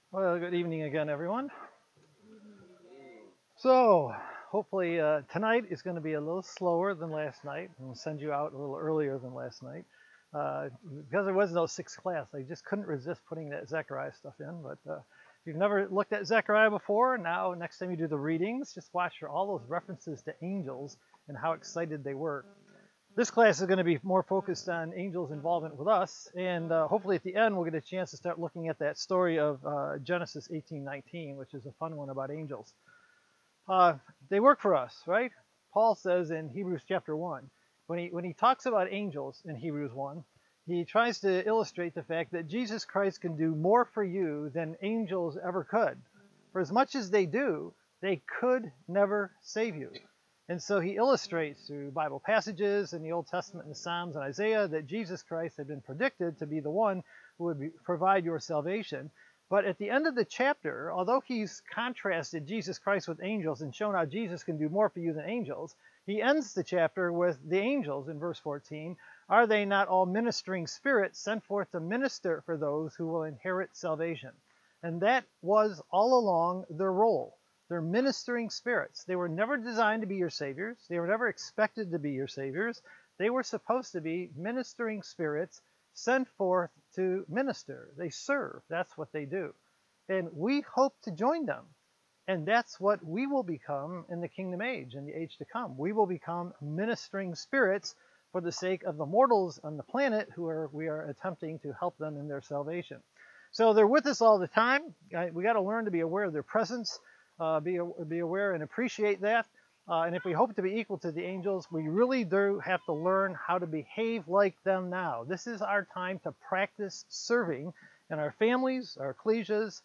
Well, good evening again, everyone. So, hopefully, tonight is going to be a little slower than last night. We'll send you out a little earlier than last night. Because there was no sixth class, I just couldn't resist putting that Zechariah stuff in. But if you've never looked at Zechariah before, now next time you do the readings, just watch for all those references to angels and how excited they were. This class is going to be more focused on angels' involvement with us, and hopefully at the end we'll get a chance to start looking at that story of Genesis 18:19, which is a fun one about angels. Uh, they work for us, right? Paul says in Hebrews chapter 1, when he talks about angels in Hebrews 1, he tries to illustrate the fact that Jesus Christ can do more for you than angels ever could. For as much as they do, they could never save you. And so he illustrates through Bible passages in the Old Testament and the Psalms and Isaiah that Jesus Christ had been predicted to be the one who would provide your salvation. But at the end of the chapter, although he's contrasted Jesus Christ with angels and shown how Jesus can do more for you than angels, he ends the chapter with the angels in verse 14. Are they not all ministering spirits sent forth to minister for those who will inherit salvation? And that was all along their role. They're ministering spirits. They were never designed to be your saviors. They were never expected to be your saviors. They were supposed to be ministering spirits sent forth to minister. They serve. That's what they do. And we hope to join them. And that's what we will become in the kingdom age, in the age to come. We will become ministering spirits for the sake of the mortals on the planet we are attempting to help them in their salvation. So they're with us all the time. We got to learn to be aware of their presence, be aware and appreciate that. And if we hope to be equal to the angels, we really do have to learn how to behave like them now. This is our time to practice serving in our families, our ecclesias,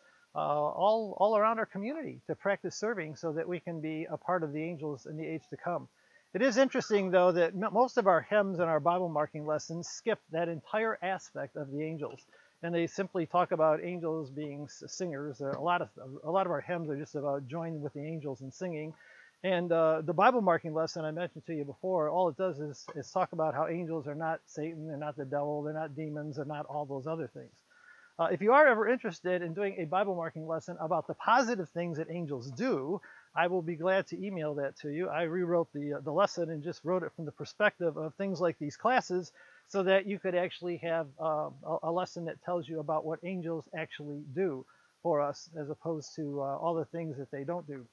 all around our community, to practice serving so that we can be a part of the angels in the age to come. It is interesting, though, that most of our hymns and our Bible marking lessons skip that entire aspect of the angels. And they simply talk about angels being singers. A lot of our hymns are just about joining with the angels and singing. And the Bible marking lesson I mentioned to you before, all it does is talk about how angels are not Satan, they're not the devil, they're not demons, they're not all those other things. If you are ever interested in doing a Bible marking lesson about the positive things that angels do, I will be glad to email that to you. I rewrote the lesson and just wrote it from the perspective of things like these classes so that you could actually have a lesson that tells you about what angels actually do for us as opposed to all the things that they don't do.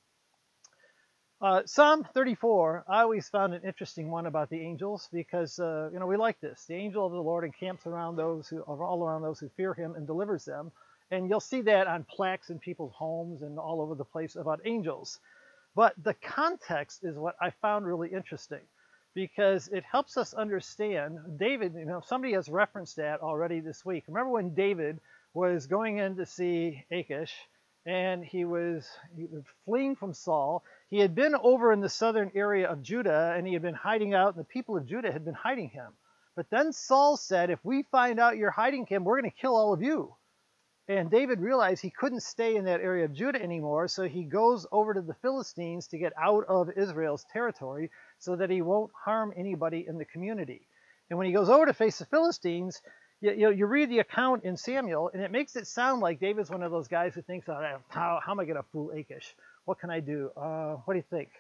Psalm 34, I always found an interesting one about the angels because we like this. The angel of the Lord encamps around all around those who fear Him and delivers them. And you'll see that on plaques in people's homes and all over the place about angels. But the context is what I found really interesting because it helps us understand. David, somebody has referenced that already this week. Remember when David was going in to see Achish and he was fleeing from Saul. He had been over in the southern area of Judah and he had been hiding out, and the people of Judah had been hiding him. But then Saul said, if we find out you're hiding him, we're going to kill all of you. And David realized he couldn't stay in that area of Judah anymore, so he goes over to the Philistines to get out of Israel's territory so that he won't harm anybody in the community. And when he goes over to face the Philistines, you read the account in Samuel, and it makes it sound like David's one of those guys who thinks, oh, how am I going to fool Achish? What can I do? What do you think?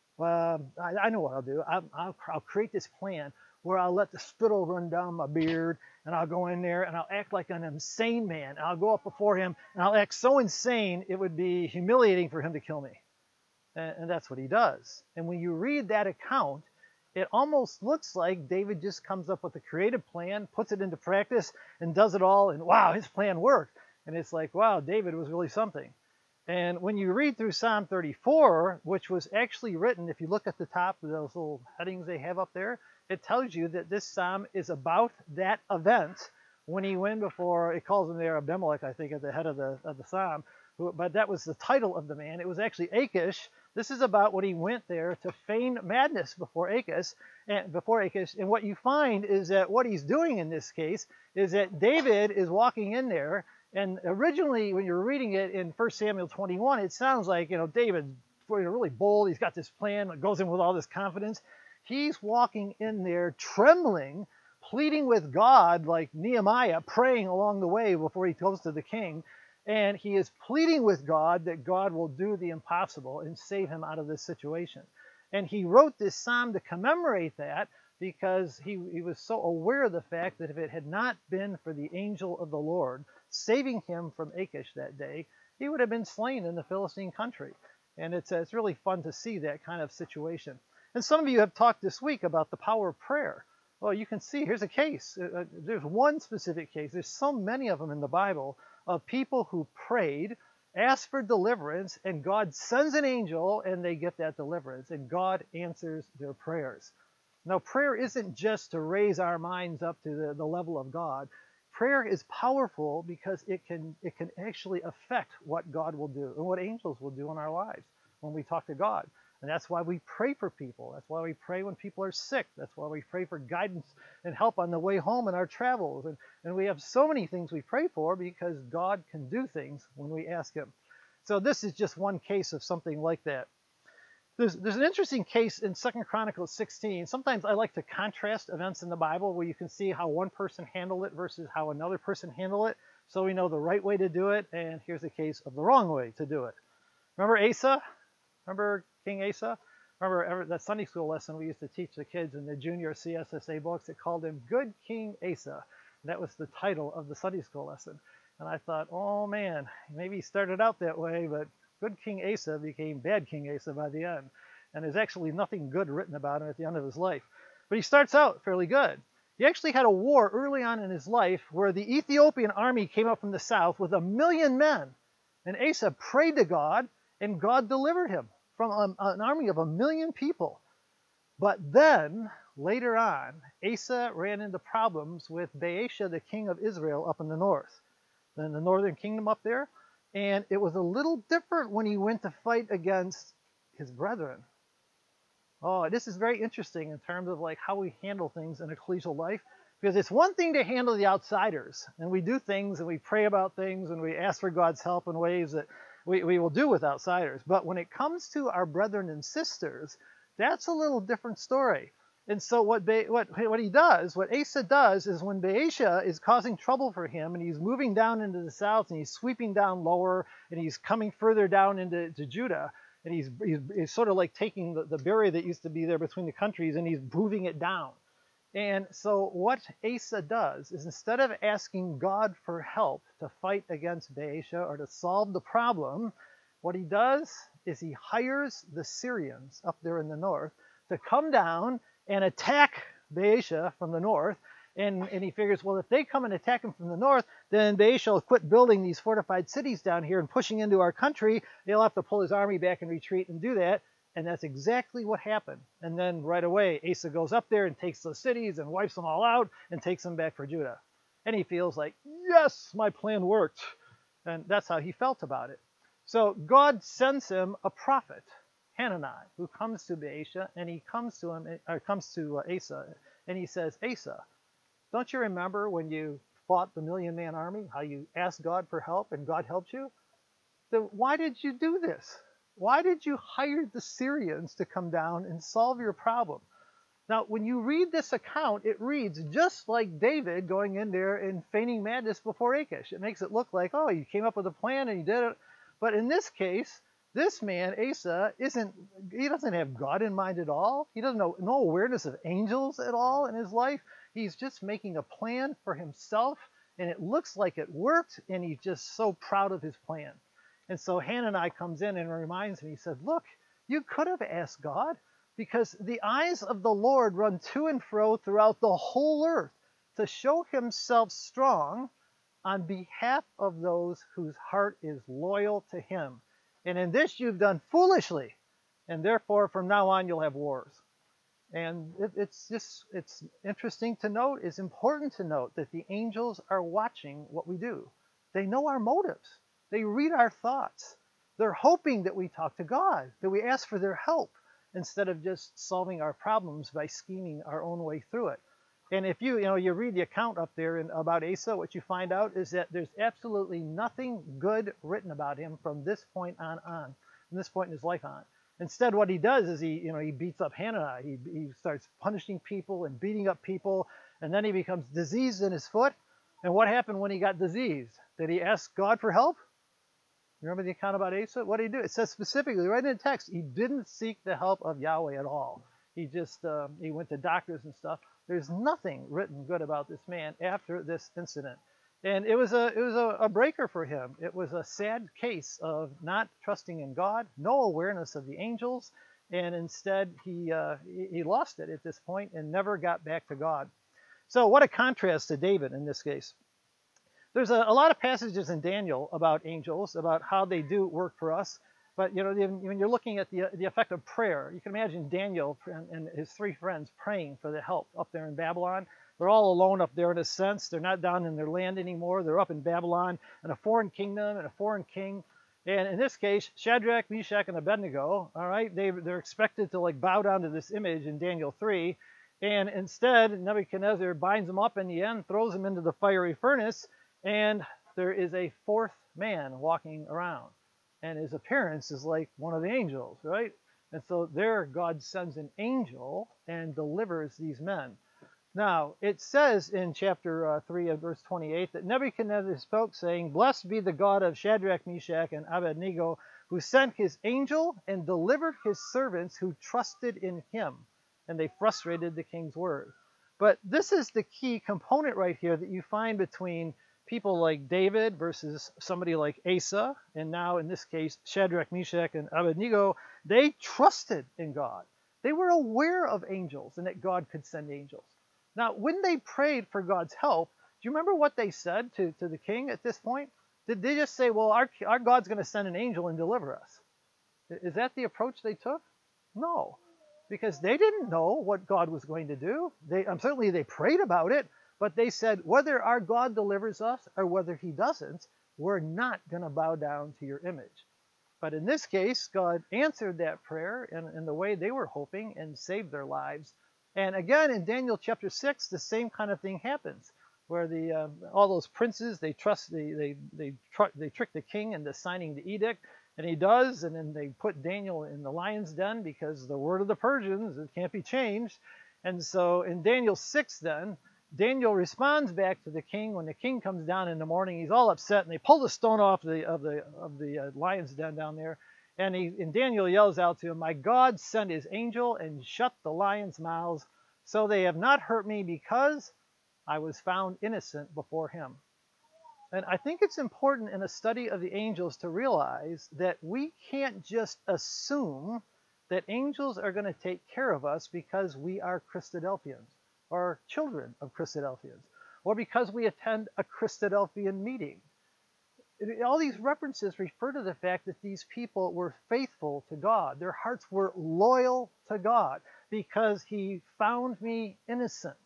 I know what I'll do. I'll create this plan where I'll let the spittle run down my beard, and I'll go in there, and I'll act like an insane man. And I'll go up before him, and I'll act so insane, it would be humiliating for him to kill me. And that's what he does. And when you read that account, it almost looks like David just comes up with a creative plan, puts it into practice, and does it all, and wow, his plan worked. And it's like, wow, David was really something. And when you read through Psalm 34, which was actually written, if you look at the top of those little headings they have up there, it tells you that this psalm is about that event when he went before, it calls him there Abimelech, I think, at the head of the psalm. But that was the title of the man. It was actually Achish. This is about when he went there to feign madness before Achish. And what you find is that what he's doing in this case is that David is walking in there. And originally, when you're reading it in 1 Samuel 21, it sounds like, David's really bold. He's got this plan that goes in with all this confidence. He's walking in there trembling, pleading with God like Nehemiah, praying along the way before he goes to the king. And he is pleading with God that God will do the impossible and save him out of this situation. And he wrote this psalm to commemorate that because he was so aware of the fact that if it had not been for the angel of the Lord saving him from Achish that day, he would have been slain in the Philistine country. And it's really fun to see that kind of situation. And some of you have talked this week about the power of prayer. Well, you can see, here's a case. There's one specific case. There's so many of them in the Bible of people who prayed, asked for deliverance, and God sends an angel and they get that deliverance. And God answers their prayers. Now, prayer isn't just to raise our minds up to the level of God. Prayer is powerful because it can actually affect what God will do and what angels will do in our lives when we talk to God. And that's why we pray for people. That's why we pray when people are sick. That's why we pray for guidance and help on the way home in our travels. And we have so many things we pray for because God can do things when we ask him. So this is just one case of something like that. There's an interesting case in 2 Chronicles 16. Sometimes I like to contrast events in the Bible where you can see how one person handled it versus how another person handled it, so we know the right way to do it, and here's a case of the wrong way to do it. Remember Asa? Remember King Asa? Remember that Sunday school lesson we used to teach the kids in the junior CSSA books? It called him Good King Asa. And that was the title of the Sunday school lesson. And I thought, oh man, maybe he started out that way, but Good King Asa became Bad King Asa by the end. And there's actually nothing good written about him at the end of his life. But he starts out fairly good. He actually had a war early on in his life where the Ethiopian army came up from the south with 1 million men. And Asa prayed to God, and God delivered him from an army of 1 million people. But then, later on, Asa ran into problems with Baasha, the king of Israel, up in the north, in the northern kingdom up there. And it was a little different when he went to fight against his brethren. Oh, this is very interesting in terms of like how we handle things in ecclesial life. Because it's one thing to handle the outsiders. And we do things and we pray about things and we ask for God's help in ways that we will do with outsiders. But when it comes to our brethren and sisters, that's a little different story. And so what Asa does is when Baasha is causing trouble for him and he's moving down into the south and he's sweeping down lower and he's coming further down into Judah and he's sort of like taking the barrier that used to be there between the countries and he's moving it down. And so what Asa does is instead of asking God for help to fight against Baasha or to solve the problem, what he does is he hires the Syrians up there in the north to come down and attack Baasha from the north. And he figures, well, if they come and attack him from the north, then Baasha will quit building these fortified cities down here and pushing into our country. He'll have to pull his army back and retreat and do that. And that's exactly what happened. And then right away, Asa goes up there and takes those cities and wipes them all out and takes them back for Judah. And he feels like, yes, my plan worked. And that's how he felt about it. So God sends him a prophet, Hanani, who comes to Baasha, and he comes to Asa, and he says, Asa, don't you remember when you fought the 1 million man army, how you asked God for help and God helped you? So why did you do this? Why did you hire the Syrians to come down and solve your problem? Now, when you read this account, it reads just like David going in there and feigning madness before Achish. It makes it look like, oh, you came up with a plan and you did it. But in this case, this man, Asa, he doesn't have God in mind at all. He doesn't know no awareness of angels at all in his life. He's just making a plan for himself, and it looks like it worked, and he's just so proud of his plan. And so Hanani comes in and reminds me, he said, look, you could have asked God, because the eyes of the Lord run to and fro throughout the whole earth to show himself strong on behalf of those whose heart is loyal to him. And in this you've done foolishly, and therefore from now on you'll have wars. And it's interesting to note, it's important to note that the angels are watching what we do. They know our motives. They read our thoughts. They're hoping that we talk to God, that we ask for their help, instead of just solving our problems by scheming our own way through it. And if you read the account up there about Asa, what you find out is that there's absolutely nothing good written about him from this point on, from this point in his life on. Instead, what he does is he beats up Hanani. He starts punishing people and beating up people, and then he becomes diseased in his foot. And what happened when he got diseased? Did he ask God for help? Remember the account about Asa? What did he do? It says specifically right in the text, he didn't seek the help of Yahweh at all. He just, he went to doctors and stuff. There's nothing written good about this man after this incident. And it was a breaker for him. It was a sad case of not trusting in God, no awareness of the angels, and instead he lost it at this point and never got back to God. So what a contrast to David in this case. There's a lot of passages in Daniel about angels, about how they do work for us. But when you're looking at the effect of prayer, you can imagine Daniel and his three friends praying for the help up there in Babylon. They're all alone up there in a sense. They're not down in their land anymore. They're up in Babylon in a foreign kingdom and a foreign king. And in this case, Shadrach, Meshach, and Abednego, all right, they're expected to like bow down to this image in Daniel 3. And instead, Nebuchadnezzar binds them up in the end, throws them into the fiery furnace, and there is a fourth man walking around. And his appearance is like one of the angels, right? And so there God sends an angel and delivers these men. Now, it says in chapter 3 and verse 28 that Nebuchadnezzar spoke, saying, "Blessed be the God of Shadrach, Meshach, and Abednego, who sent his angel and delivered his servants who trusted in him." And they frustrated the king's word. But this is the key component right here that you find between people like David versus somebody like Asa, and now in this case, Shadrach, Meshach, and Abednego. They trusted in God. They were aware of angels and that God could send angels. Now, when they prayed for God's help, do you remember what they said to the king at this point? Did they just say, well, our God's going to send an angel and deliver us? Is that the approach they took? No, because they didn't know what God was going to do. Certainly they prayed about it, but they said, whether our God delivers us or whether he doesn't, we're not going to bow down to your image. But in this case, God answered that prayer in the way they were hoping and saved their lives. And again, in Daniel chapter 6, the same kind of thing happens, where all those princes, they trick the king into signing the edict, and he does, and then they put Daniel in the lion's den because the word of the Persians, it can't be changed. And so in Daniel 6 then, Daniel responds back to the king. When the king comes down in the morning, he's all upset, and they pull the stone off of the lion's den down there. And Daniel yells out to him, "My God sent his angel and shut the lions' mouths, so they have not hurt me because I was found innocent before him." And I think it's important in a study of the angels to realize that we can't just assume that angels are going to take care of us because we are Christadelphians or children of Christadelphians, or because we attend a Christadelphian meeting. All these references refer to the fact that these people were faithful to God. Their hearts were loyal to God because he found me innocent.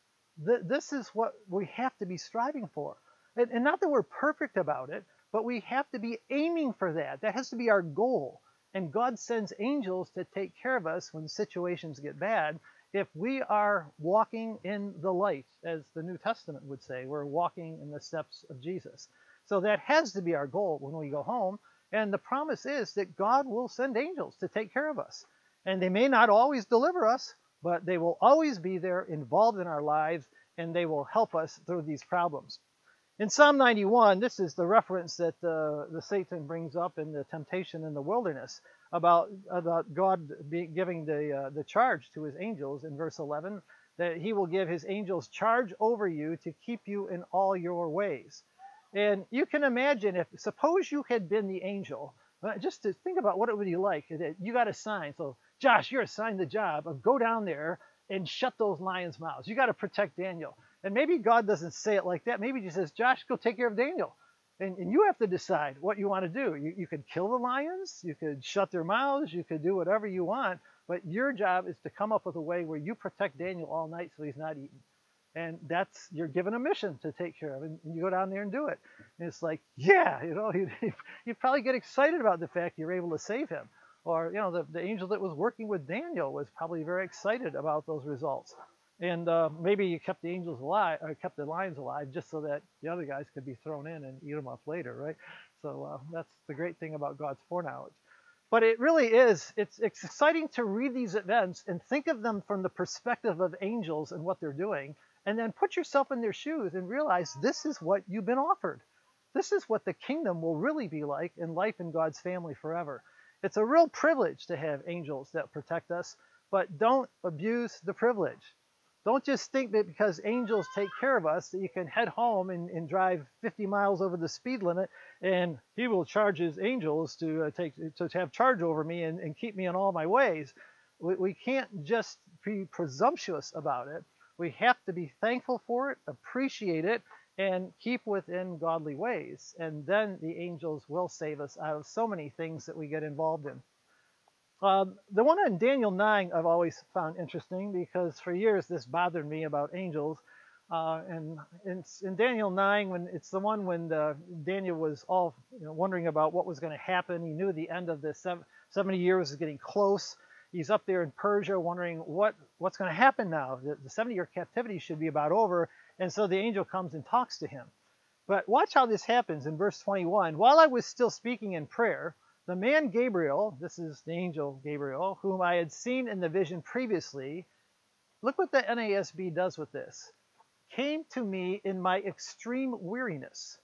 This is what we have to be striving for. And not that we're perfect about it, but we have to be aiming for that. That has to be our goal. And God sends angels to take care of us when situations get bad. If we are walking in the light, as the New Testament would say, we're walking in the steps of Jesus. So that has to be our goal when we go home. And the promise is that God will send angels to take care of us. And they may not always deliver us, but they will always be there involved in our lives, and they will help us through these problems. In Psalm 91, this is the reference that the Satan brings up in the temptation in the wilderness about God giving the charge to his angels in verse 11, that he will give his angels charge over you to keep you in all your ways. And you can imagine suppose you had been the angel, just to think about what it would be like. You got assigned, so Josh, you're assigned the job of go down there and shut those lions' mouths. You got to protect Daniel. And maybe God doesn't say it like that. Maybe he says, Josh, go take care of Daniel. And you have to decide what you want to do. You could kill the lions, you could shut their mouths, you could do whatever you want, but your job is to come up with a way where you protect Daniel all night so he's not eaten. And you're given a mission to take care of, and you go down there and do it. And it's like, yeah, you probably get excited about the fact you're able to save him. Or, the angel that was working with Daniel was probably very excited about those results. And maybe you kept the angels alive, or kept the lions alive, just so that the other guys could be thrown in and eat them up later, right? So that's the great thing about God's foreknowledge. But it really is, it's exciting to read these events and think of them from the perspective of angels and what they're doing, and then put yourself in their shoes and realize this is what you've been offered. This is what the kingdom will really be like in life in God's family forever. It's a real privilege to have angels that protect us, but don't abuse the privilege. Don't just think that because angels take care of us that you can head home and drive 50 miles over the speed limit and he will charge his angels to have charge over me and keep me in all my ways. We can't just be presumptuous about it. We have to be thankful for it, appreciate it, and keep within godly ways. And then the angels will save us out of so many things that we get involved in. The one in Daniel 9 I've always found interesting because for years this bothered me about angels. And in Daniel 9, when it's the one when Daniel was all wondering about what was going to happen. He knew the end of the 70 years was getting close. He's up there in Persia wondering what's going to happen now. The 70-year captivity should be about over. And so the angel comes and talks to him. But watch how this happens in verse 21. While I was still speaking in prayer, the man Gabriel, this is the angel Gabriel, whom I had seen in the vision previously, look what the NASB does with this, came to me in my extreme weariness.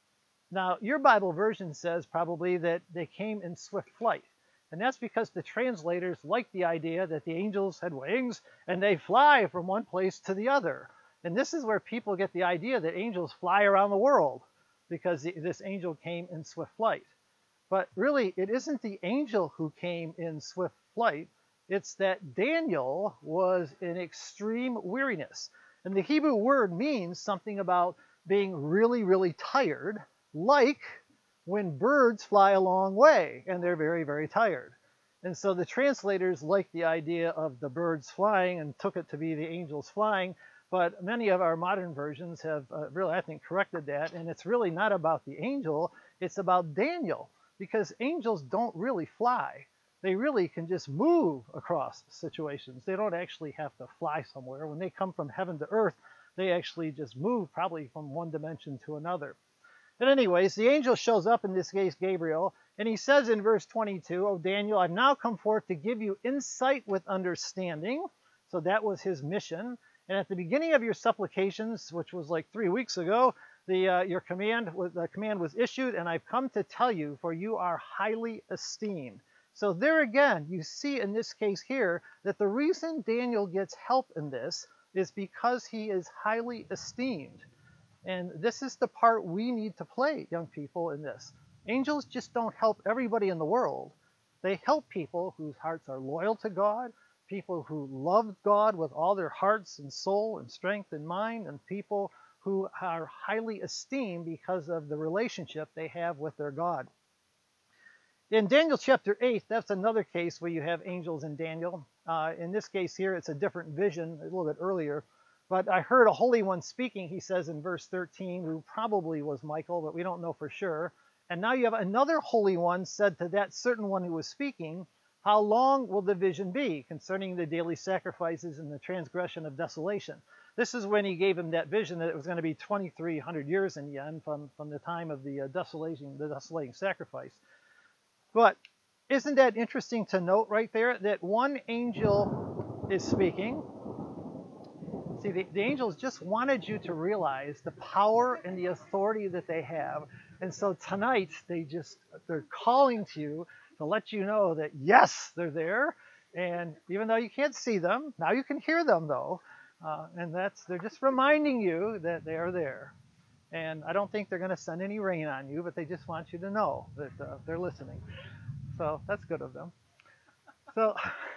Now, your Bible version says probably that they came in swift flight. And that's because the translators like the idea that the angels had wings and they fly from one place to the other. And this is where people get the idea that angels fly around the world because this angel came in swift flight. But really, it isn't the angel who came in swift flight. It's that Daniel was in extreme weariness. And the Hebrew word means something about being really, really tired, like when birds fly a long way and they're very, very tired. And so the translators liked the idea of the birds flying and took it to be the angels flying. But many of our modern versions have really, I think, corrected that. And it's really not about the angel. It's about Daniel. Because angels don't really fly. They really can just move across situations. They don't actually have to fly somewhere. When they come from heaven to earth, they actually just move probably from one dimension to another. But anyways, the angel shows up, in this case Gabriel, and he says in verse 22, "O Daniel, I've now come forth to give you insight with understanding." So that was his mission. And at the beginning of your supplications, which was like 3 weeks ago, the command was issued, and I've come to tell you, for you are highly esteemed. So there again, you see in this case here that the reason Daniel gets help in this is because he is highly esteemed. And this is the part we need to play, young people, in this. Angels just don't help everybody in the world. They help people whose hearts are loyal to God, people who love God with all their hearts and soul and strength and mind, and people who are highly esteemed because of the relationship they have with their God. In Daniel chapter 8, that's another case where you have angels in Daniel. In this case here, it's a different vision, a little bit earlier. But I heard a Holy One speaking, he says in verse 13, who probably was Michael, but we don't know for sure. And now you have another Holy One said to that certain one who was speaking, "How long will the vision be concerning the daily sacrifices and the transgression of desolation?" This is when he gave him that vision that it was going to be 2,300 years in the end from the time of the desolating sacrifice. But isn't that interesting to note right there that one angel is speaking? See, the angels just wanted you to realize the power and the authority that they have. And so tonight, they're calling to you to let you know that, yes, they're there. And even though you can't see them, now you can hear them, though. And they're just reminding you that they are there. And I don't think they're going to send any rain on you, but they just want you to know that they're listening. So that's good of them. So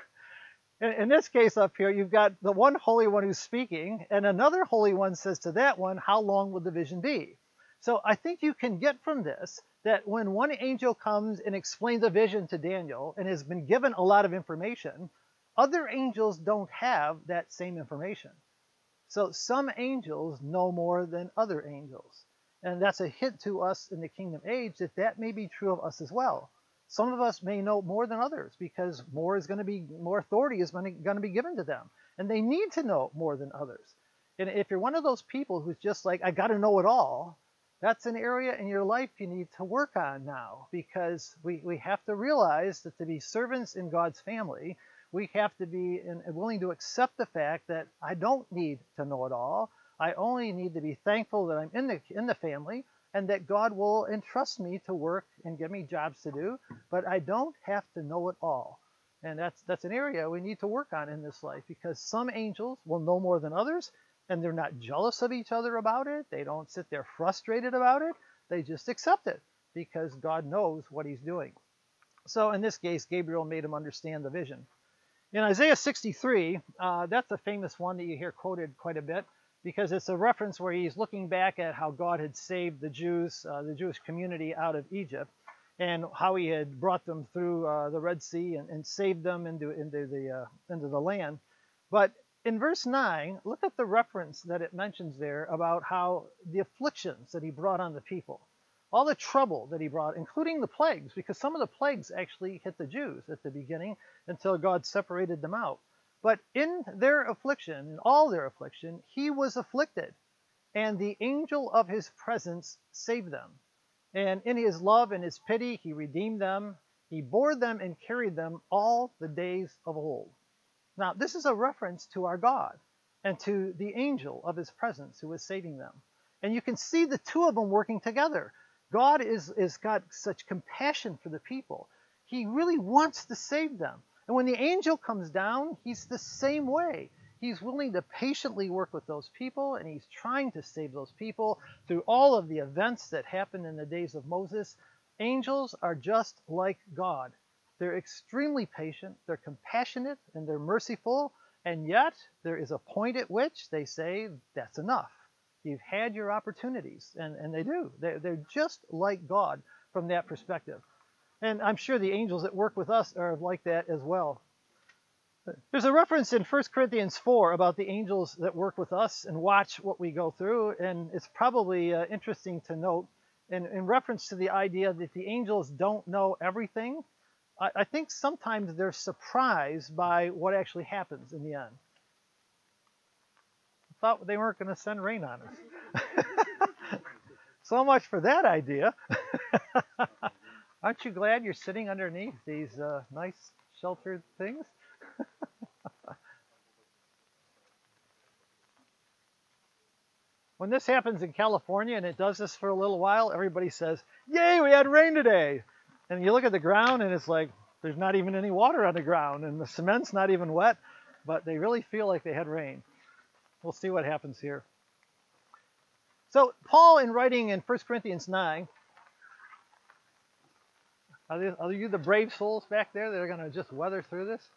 in this case up here, you've got the one Holy One who's speaking, and another Holy One says to that one, "How long will the vision be?" So I think you can get from this that when one angel comes and explains a vision to Daniel and has been given a lot of information, other angels don't have that same information. So some angels know more than other angels. And that's a hint to us in the kingdom age that may be true of us as well. Some of us may know more than others because more authority is going to be given to them. And they need to know more than others. And if you're one of those people who's just like, I got to know it all, that's an area in your life you need to work on now, because we have to realize that to be servants in God's family, we have to be willing to accept the fact that I don't need to know it all. I only need to be thankful that I'm in the family, and that God will entrust me to work and give me jobs to do, but I don't have to know it all. And that's an area we need to work on in this life, because some angels will know more than others, and they're not jealous of each other about it. They don't sit there frustrated about it. They just accept it because God knows what he's doing. So in this case, Gabriel made him understand the vision. In Isaiah 63, that's a famous one that you hear quoted quite a bit, because it's a reference where he's looking back at how God had saved the Jews, the Jewish community out of Egypt, and how he had brought them through the Red Sea and saved them into the land. But in verse 9, look at the reference that it mentions there about how the afflictions that he brought on the people, all the trouble that he brought, including the plagues, because some of the plagues actually hit the Jews at the beginning until God separated them out. But in their affliction, in all their affliction, he was afflicted, and the angel of his presence saved them. And in his love and his pity, he redeemed them. He bore them and carried them all the days of old. Now, this is a reference to our God and to the angel of his presence who is saving them. And you can see the two of them working together. God is got such compassion for the people. He really wants to save them. And when the angel comes down, he's the same way. He's willing to patiently work with those people, and he's trying to save those people through all of the events that happened in the days of Moses. Angels are just like God. They're extremely patient, they're compassionate, and they're merciful, and yet there is a point at which they say, that's enough. You've had your opportunities, and they do. They're just like God from that perspective. And I'm sure the angels that work with us are like that as well. There's a reference in 1 Corinthians 4 about the angels that work with us and watch what we go through, and it's probably interesting to note, in reference to the idea that the angels don't know everything, I think sometimes they're surprised by what actually happens in the end. I thought they weren't going to send rain on us. So much for that idea. Aren't you glad you're sitting underneath these nice sheltered things? When this happens in California, and it does this for a little while, everybody says, yay, we had rain today. And you look at the ground and it's like, there's not even any water on the ground, and the cement's not even wet, but they really feel like they had rain. We'll see what happens here. So Paul, in writing in 1 Corinthians 9, are you the brave souls back there that are going to just weather through this?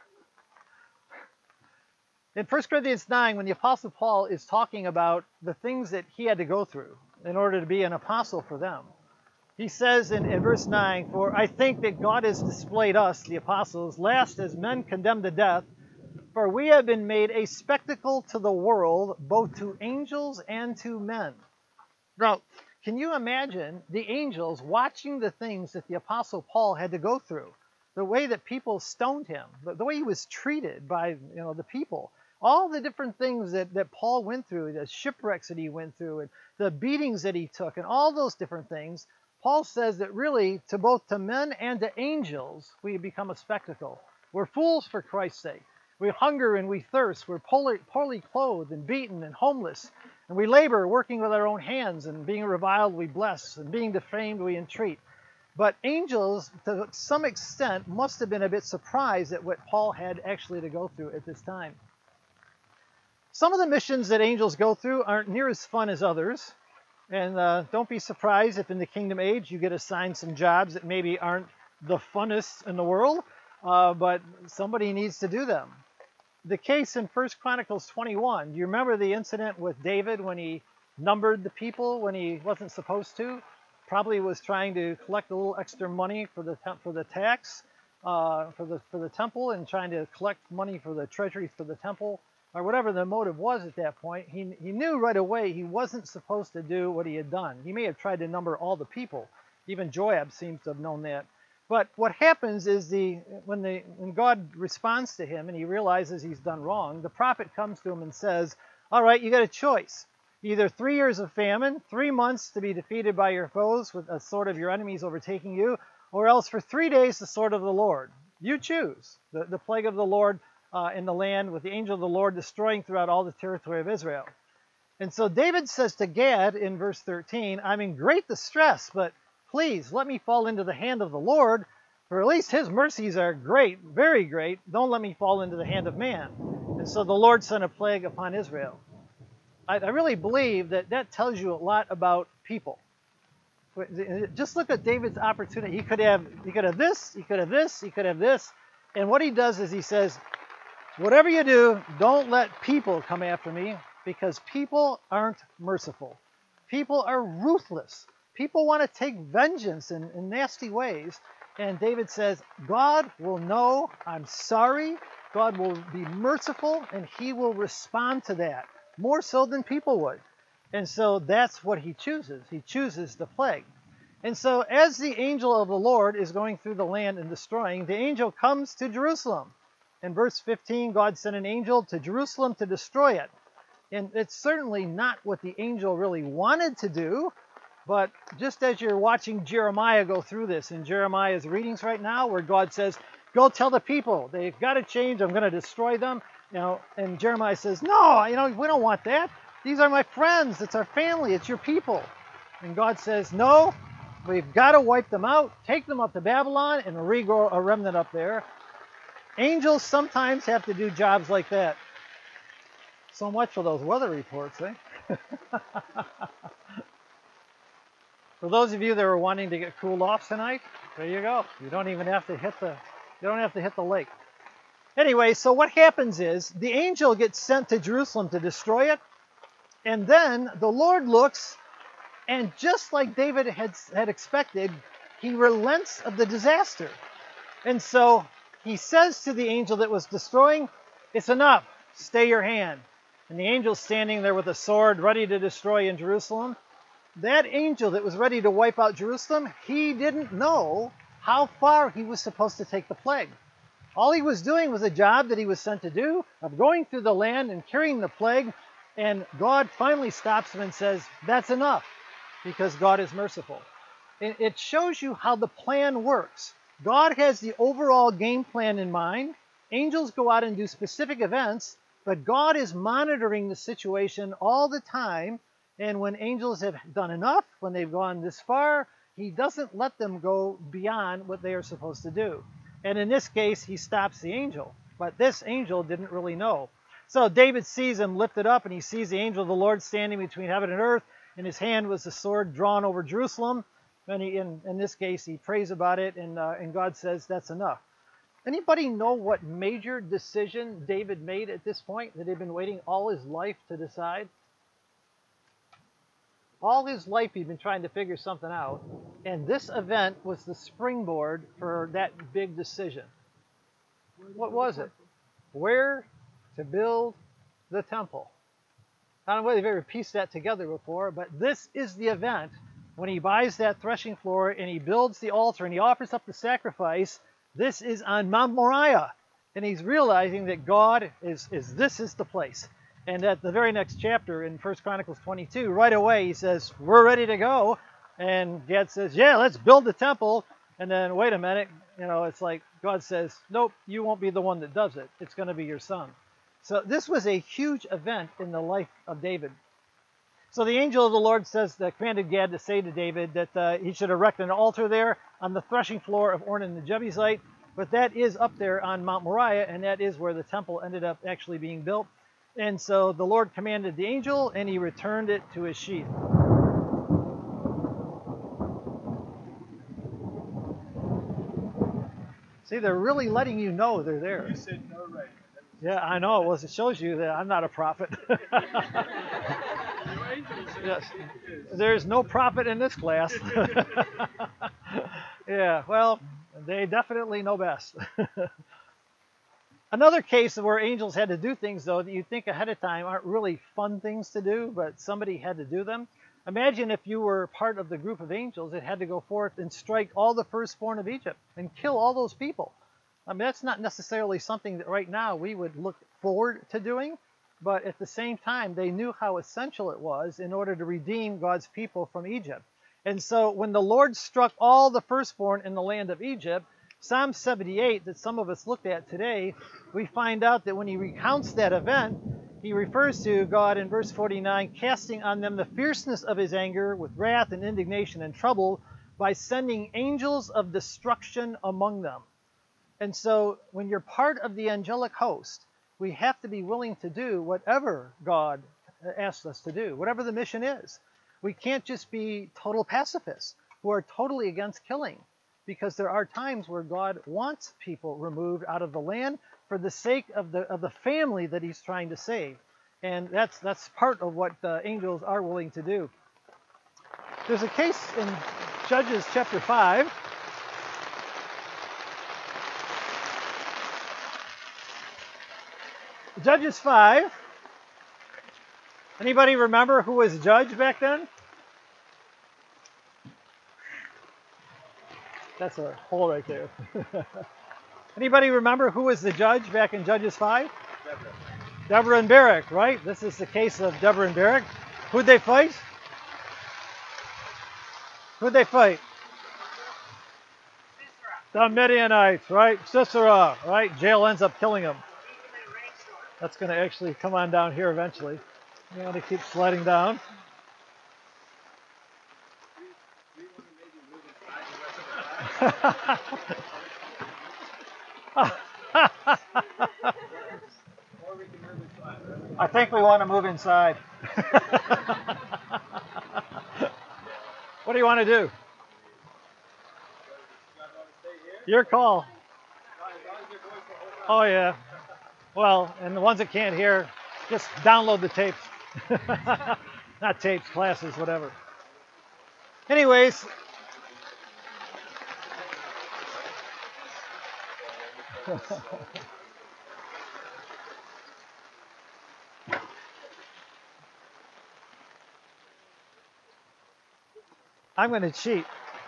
In 1 Corinthians 9, when the Apostle Paul is talking about the things that he had to go through in order to be an apostle for them, he says in verse 9, for I think that God has displayed us, the apostles, last as men condemned to death, for we have been made a spectacle to the world, both to angels and to men. Now, can you imagine the angels watching the things that the Apostle Paul had to go through? The way that people stoned him, the way he was treated by the people, all the different things that Paul went through, the shipwrecks that he went through, and the beatings that he took, and all those different things. Paul says that really, to both to men and to angels, we become a spectacle. We're fools for Christ's sake. We hunger and we thirst. We're poorly clothed and beaten and homeless. And we labor, working with our own hands, and being reviled we bless, and being defamed we entreat. But angels, to some extent, must have been a bit surprised at what Paul had actually to go through at this time. Some of the missions that angels go through aren't near as fun as others. And don't be surprised if in the kingdom age you get assigned some jobs that maybe aren't the funnest in the world, but somebody needs to do them. The case in 1 Chronicles 21, do you remember the incident with David when he numbered the people when he wasn't supposed to? Probably was trying to collect a little extra money for the tax for the temple, and trying to collect money for the treasury for the temple, or whatever the motive was at that point. He knew right away he wasn't supposed to do what he had done. He may have tried to number all the people. Even Joab seems to have known that. But what happens is when God responds to him and he realizes he's done wrong, the prophet comes to him and says, all right, you got a choice. Either 3 years of famine, 3 months to be defeated by your foes with a sword of your enemies overtaking you, or else for 3 days the sword of the Lord. You choose. The plague of the Lord in the land, with the angel of the Lord destroying throughout all the territory of Israel. And so David says to Gad in verse 13, I'm in great distress, but please let me fall into the hand of the Lord, for at least his mercies are great, very great. Don't let me fall into the hand of man. And so the Lord sent a plague upon Israel. I really believe that that tells you a lot about people. Just look at David's opportunity. He could have this, he could have this, he could have this. And what he does is he says, whatever you do, don't let people come after me, because people aren't merciful. People are ruthless. People want to take vengeance in nasty ways. And David says, God will know I'm sorry. God will be merciful, and he will respond to that more so than people would. And so that's what he chooses. He chooses the plague. And so as the angel of the Lord is going through the land and destroying, the angel comes to Jerusalem. In verse 15, God sent an angel to Jerusalem to destroy it. And it's certainly not what the angel really wanted to do, but just as you're watching Jeremiah go through this in Jeremiah's readings right now, where God says, go tell the people, they've got to change, I'm going to destroy them. And Jeremiah says, no, we don't want that. These are my friends, it's our family, it's your people. And God says, no, we've got to wipe them out, take them up to Babylon, and regrow a remnant up there. Angels sometimes have to do jobs like that. So much for those weather reports, eh? For those of you that are wanting to get cooled off tonight, there you go. You don't even have to hit the lake. Anyway, so what happens is the angel gets sent to Jerusalem to destroy it, and then the Lord looks, and just like David had expected, he relents of the disaster. And so he says to the angel that was destroying, it's enough, stay your hand. And the angel's standing there with a sword ready to destroy in Jerusalem. That angel that was ready to wipe out Jerusalem, he didn't know how far he was supposed to take the plague. All he was doing was a job that he was sent to do, of going through the land and carrying the plague, and God finally stops him and says, that's enough, because God is merciful. And it shows you how the plan works. God has the overall game plan in mind. Angels go out and do specific events, but God is monitoring the situation all the time. And when angels have done enough, when they've gone this far, he doesn't let them go beyond what they are supposed to do. And in this case, he stops the angel. But this angel didn't really know. So David sees him lifted up, and he sees the angel of the Lord standing between heaven and earth. In his hand was the sword drawn over Jerusalem. And in this case, he prays about it, and God says, that's enough. Anybody know what major decision David made at this point that he'd been waiting all his life to decide? All his life he'd been trying to figure something out, and this event was the springboard for that big decision. What was it? Where to build the temple. I don't know whether you've ever pieced that together before, but this is the event when he buys that threshing floor and he builds the altar and he offers up the sacrifice. This is on Mount Moriah, and he's realizing that God is this is the place. And at the very next chapter in 1 Chronicles 22, right away he says, we're ready to go. And Gad says, yeah, let's build the temple. And then, wait a minute, it's like God says, nope, you won't be the one that does it. It's going to be your son. So this was a huge event in the life of David. So the angel of the Lord commanded Gad to say to David that he should erect an altar there on the threshing floor of Ornan the Jebusite. But that is up there on Mount Moriah, and that is where the temple ended up actually being built. And so the Lord commanded the angel, and he returned it to his sheath. See, they're really letting you know they're there. You said no rain. Yeah, I know. Well, it shows you that I'm not a prophet. Yes. There's no prophet in this class. Yeah, well, they definitely know best. Another case where angels had to do things, though, that you think ahead of time aren't really fun things to do, but somebody had to do them. Imagine if you were part of the group of angels that had to go forth and strike all the firstborn of Egypt and kill all those people. I mean, that's not necessarily something that right now we would look forward to doing, but at the same time, they knew how essential it was in order to redeem God's people from Egypt. And so when the Lord struck all the firstborn in the land of Egypt, Psalm 78 that some of us looked at today, we find out that when he recounts that event, he refers to God in verse 49, casting on them the fierceness of his anger with wrath and indignation and trouble by sending angels of destruction among them. And so when you're part of the angelic host, we have to be willing to do whatever God asks us to do, whatever the mission is. We can't just be total pacifists who are totally against killing, because there are times where God wants people removed out of the land for the sake of the family that he's trying to save. And that's part of what the angels are willing to do. There's a case in Judges chapter 5. Judges 5. Anybody remember who was judge back then? That's a hole right there. Anybody remember who was the judge back in Judges 5? Deborah and Barak, right? This is the case of Deborah and Barak. Who'd they fight? Who'd they fight? The Midianites, right? Sisera, right? Jael ends up killing him. That's going to actually come on down here eventually. You want to keep sliding down. I think we want to move inside. What do you want to do? Your call. Oh, yeah. Well, and the ones that can't hear, just download the tapes. Not tapes, classes, whatever. Anyways. I'm going to cheat.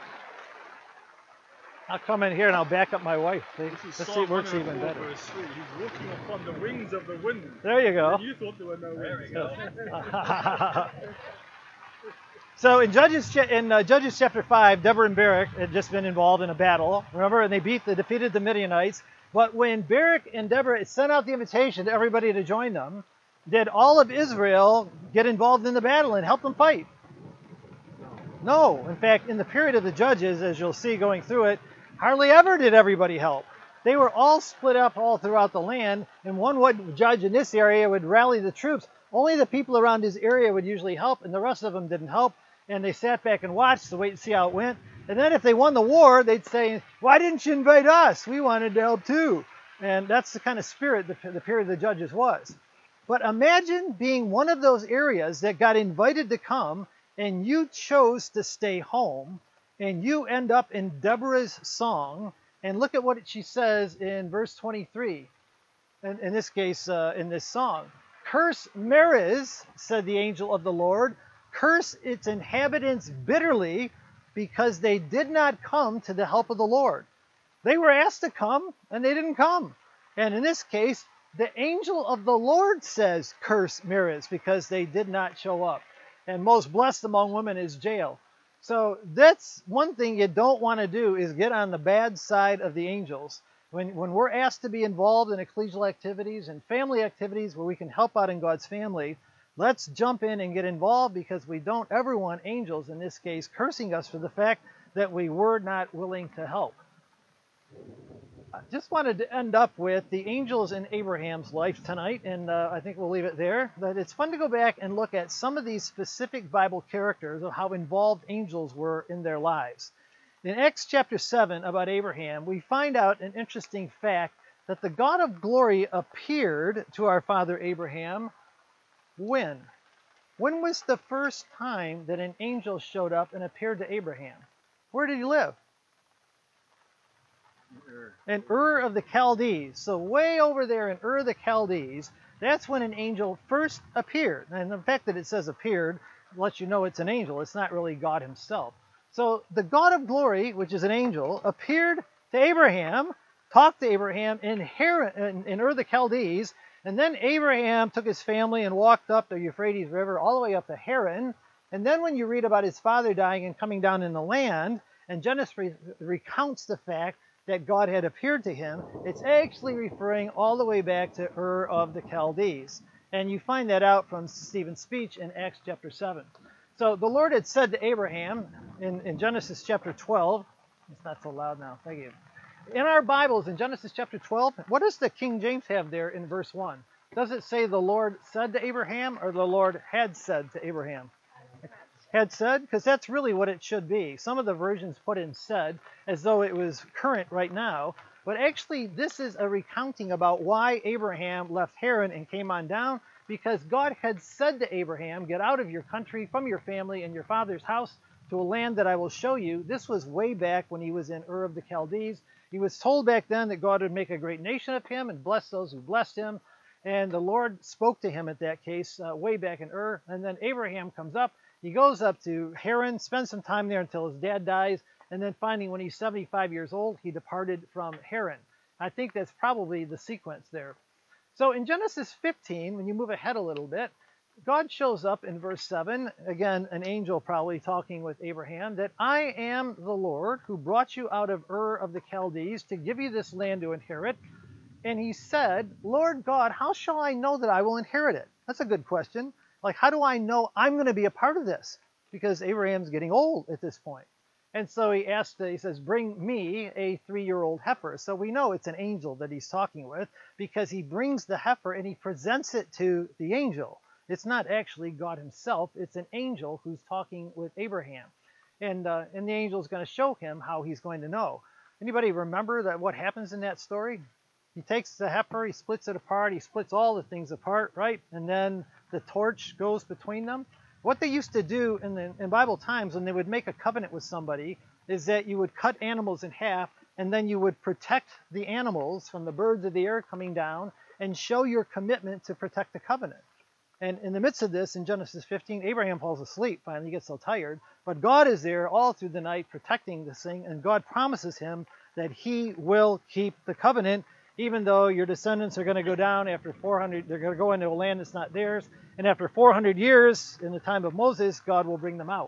I'll come in here and I'll back up my wife. Let's see, it works even better. He's walking upon the wings of the wind. There you go. And you thought there were no wings. So in Judges chapter 5, Deborah and Barak had just been involved in a battle. Remember, and they defeated the Midianites. But when Barak and Deborah sent out the invitation to everybody to join them, did all of Israel get involved in the battle and help them fight? No. In fact, in the period of the Judges, as you'll see going through it, hardly ever did everybody help. They were all split up all throughout the land, and one judge in this area would rally the troops. Only the people around his area would usually help, and the rest of them didn't help, and they sat back and watched to wait and see how it went. And then if they won the war, they'd say, "Why didn't you invite us? We wanted to help too." And that's the kind of spirit the period of the Judges was. But imagine being one of those areas that got invited to come, and you chose to stay home, and you end up in Deborah's song. And look at what she says in verse 23, in this case, in this song. "Curse Meres, said the angel of the Lord, curse its inhabitants bitterly, because they did not come to the help of the Lord." They were asked to come, and they didn't come. And in this case, the angel of the Lord says, "Curse Meres," because they did not show up. And most blessed among women is Jael. So that's one thing you don't want to do, is get on the bad side of the angels. When we're asked to be involved in ecclesial activities and family activities where we can help out in God's family, let's jump in and get involved, because we don't ever want angels, in this case, cursing us for the fact that we were not willing to help. I just wanted to end up with the angels in Abraham's life tonight, and I think we'll leave it there. But it's fun to go back and look at some of these specific Bible characters of how involved angels were in their lives. In Acts chapter 7 about Abraham, we find out an interesting fact that the God of glory appeared to our father Abraham when? When was the first time that an angel showed up and appeared to Abraham? Where did he live? In Ur of the Chaldees. So way over there in Ur of the Chaldees, that's when an angel first appeared. And the fact that it says appeared lets you know it's an angel. It's not really God himself. So the God of glory, which is an angel, appeared to Abraham, talked to Abraham in Ur of the Chaldees, and then Abraham took his family and walked up the Euphrates River all the way up to Haran. And then when you read about his father dying and coming down in the land, and Genesis recounts the fact that God had appeared to him, it's actually referring all the way back to Ur of the Chaldees. And you find that out from Stephen's speech in Acts chapter 7. So the Lord had said to Abraham in Genesis chapter 12, it's not so loud now, thank you. In our Bibles, in Genesis chapter 12, what does the King James have there in verse 1? Does it say the Lord said to Abraham or the Lord had said to Abraham? Had said? Because that's really what it should be. Some of the versions put in said as though it was current right now. But actually, this is a recounting about why Abraham left Haran and came on down, because God had said to Abraham, get out of your country, from your family and your father's house to a land that I will show you. This was way back when he was in Ur of the Chaldees. He was told back then that God would make a great nation of him and bless those who blessed him. And the Lord spoke to him at that case way back in Ur. And then Abraham comes up. He goes up to Haran, spends some time there until his dad dies. And then finally, when he's 75 years old, he departed from Haran. I think that's probably the sequence there. So in Genesis 15, when you move ahead a little bit, God shows up in verse 7, again, an angel probably talking with Abraham, that I am the Lord who brought you out of Ur of the Chaldees to give you this land to inherit. And he said, Lord God, how shall I know that I will inherit it? That's a good question. Like, how do I know I'm going to be a part of this? Because Abraham's getting old at this point. And so he says, bring me a 3-year-old heifer. So we know it's an angel that he's talking with, because he brings the heifer and he presents it to the angel. It's not actually God himself. It's an angel who's talking with Abraham. And the angel is going to show him how he's going to know. Anybody remember that what happens in that story? He takes the heifer, he splits it apart, he splits all the things apart, right? And then the torch goes between them. What they used to do in Bible times when they would make a covenant with somebody is that you would cut animals in half, and then you would protect the animals from the birds of the air coming down and show your commitment to protect the covenant. And in the midst of this, in Genesis 15, Abraham falls asleep. Finally, he gets so tired. But God is there all through the night protecting this thing, and God promises him that he will keep the covenant, even though your descendants are going to go down after 400, they're going to go into a land that's not theirs. And after 400 years, in the time of Moses, God will bring them out.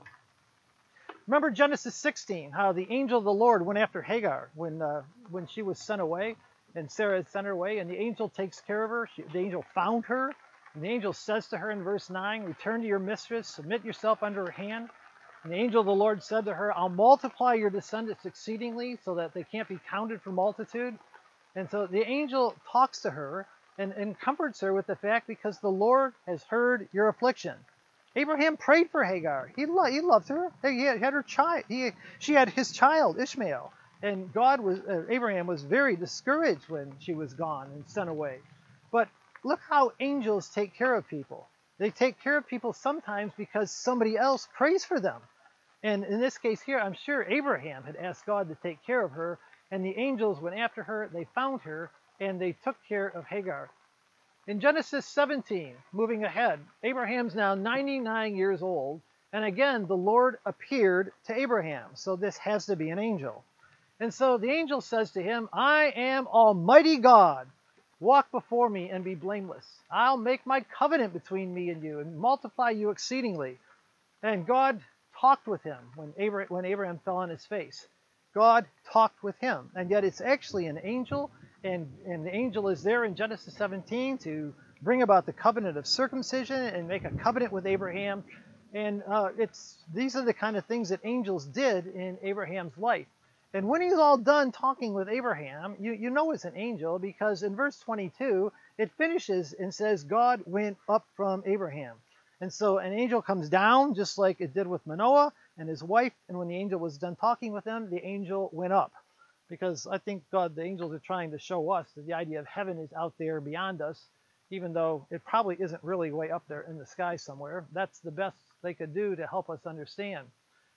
Remember Genesis 16, how the angel of the Lord went after Hagar when she was sent away, and Sarah had sent her away, and the angel takes care of her. The angel found her, and the angel says to her in verse 9, return to your mistress, submit yourself under her hand. And the angel of the Lord said to her, I'll multiply your descendants exceedingly so that they can't be counted for multitude. And so the angel talks to her and comforts her with the fact, because the Lord has heard your affliction. Abraham prayed for Hagar. He loved her. He had her child. She had his child, Ishmael. And Abraham was very discouraged when she was gone and sent away. But look how angels take care of people. They take care of people sometimes because somebody else prays for them. And in this case here, I'm sure Abraham had asked God to take care of her, and the angels went after her, they found her, and they took care of Hagar. In Genesis 17, moving ahead, Abraham's now 99 years old, and again, the Lord appeared to Abraham. So this has to be an angel. And so the angel says to him, I am Almighty God. Walk before me and be blameless. I'll make my covenant between me and you and multiply you exceedingly. And God talked with him when Abraham fell on his face. God talked with him. And yet it's actually an angel, and the angel is there in Genesis 17 to bring about the covenant of circumcision and make a covenant with Abraham. And these are the kind of things that angels did in Abraham's life. And when he's all done talking with Abraham, you know it's an angel, because in verse 22, it finishes and says, God went up from Abraham. And so an angel comes down, just like it did with Manoah and his wife. And when the angel was done talking with them, the angel went up. Because I think the angels are trying to show us that the idea of heaven is out there beyond us, even though it probably isn't really way up there in the sky somewhere. That's the best they could do to help us understand.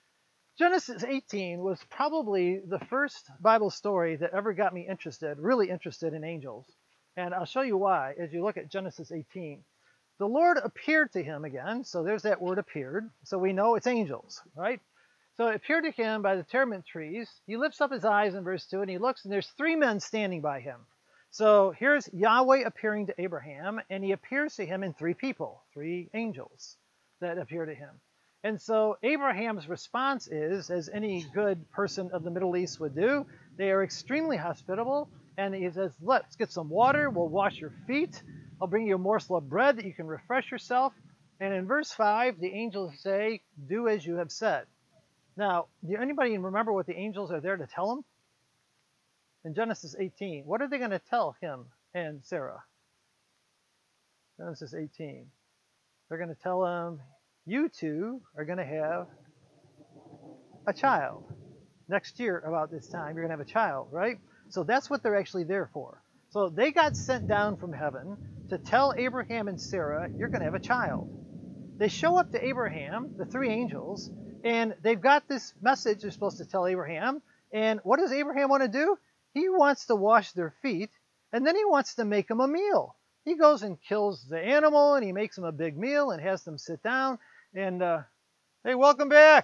Genesis 18 was probably the first Bible story that ever got me really interested in angels. And I'll show you why as you look at Genesis 18. The Lord appeared to him again, so there's that word appeared, so we know it's angels, right? So it appeared to him by the terebinth trees. He lifts up his eyes in verse 2, and he looks, and there's 3 men standing by him. So here's Yahweh appearing to Abraham, and he appears to him in 3 people, 3 angels that appear to him. And so Abraham's response is, as any good person of the Middle East would do, they are extremely hospitable. And he says, let's get some water. We'll wash your feet. I'll bring you a morsel of bread that you can refresh yourself. And in verse 5, the angels say, do as you have said. Now, do anybody remember what the angels are there to tell him? In Genesis 18, what are they going to tell him and Sarah? Genesis 18. They're going to tell him, you two are going to have a child. Next year, about this time, you're going to have a child, right? So that's what they're actually there for. So they got sent down from heaven to tell Abraham and Sarah, you're going to have a child. They show up to Abraham, the three angels, and they've got this message they're supposed to tell Abraham. And what does Abraham want to do? He wants to wash their feet, and then he wants to make them a meal. He goes and kills the animal, and he makes them a big meal and has them sit down. And, hey, welcome back.